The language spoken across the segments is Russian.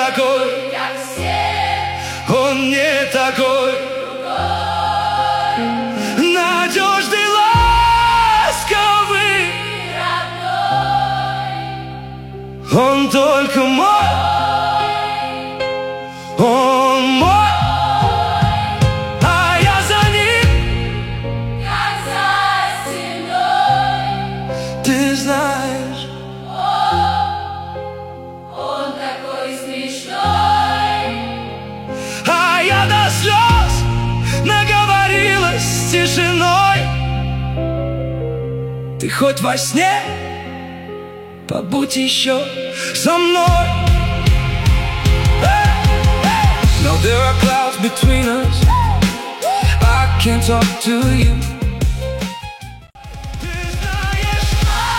такой, как все, он не такой. Надежный, ласковый, родной, он только мой, он мой, а я за ним, как за стеной. ты знаешь. Он такой смешной. А я до слез наговорилась с тишиной. Ты хоть во сне побудь еще со мной. No, there are clouds between us. I can't talk to you. Ты знаешь,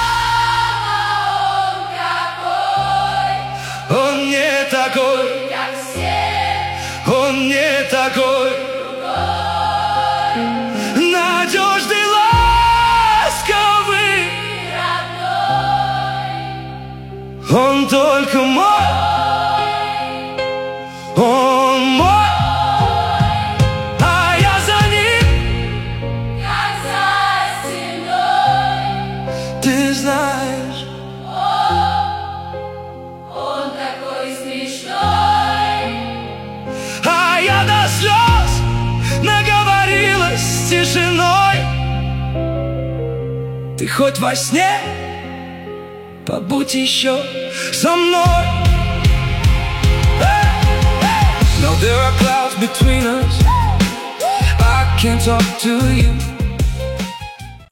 Он какой, он не такой, как все, он не такой. Надежный, ласковый, родной, он только мой, он мой, а я за ним, как за стеной. ты знаешь. Он такой смешной. А я до слез наговорилась с тишиной. Ты хоть во сне побудь еще со мной. No, there are clouds between us. I can't talk to you.